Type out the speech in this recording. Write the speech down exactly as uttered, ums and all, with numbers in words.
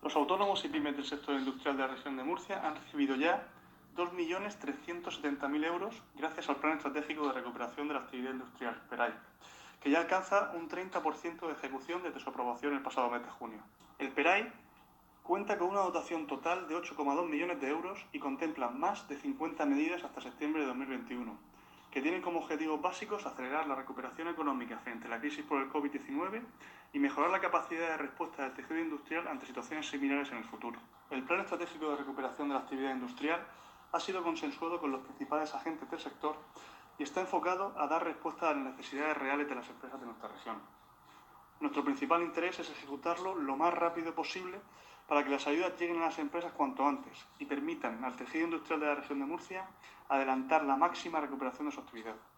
Los autónomos y pymes del sector industrial de la región de Murcia han recibido ya dos millones trescientos setenta mil euros gracias al Plan Estratégico de Recuperación de la Actividad Industrial, PERAI, que ya alcanza un treinta por ciento de ejecución desde su aprobación el pasado mes de junio. El PERAI cuenta con una dotación total de ocho coma dos millones de euros y contempla más de cincuenta medidas hasta septiembre de dos mil veintiuno, que tienen como objetivos básicos acelerar la recuperación económica frente a la crisis por el COVID diecinueve y mejorar la capacidad de respuesta del tejido industrial ante situaciones similares en el futuro. El Plan Estratégico de Recuperación de la Actividad Industrial ha sido consensuado con los principales agentes del sector y está enfocado a dar respuesta a las necesidades reales de las empresas de nuestra región. Nuestro principal interés es ejecutarlo lo más rápido posible para que las ayudas lleguen a las empresas cuanto antes y permitan al tejido industrial de la región de Murcia adelantar la máxima recuperación de su actividad.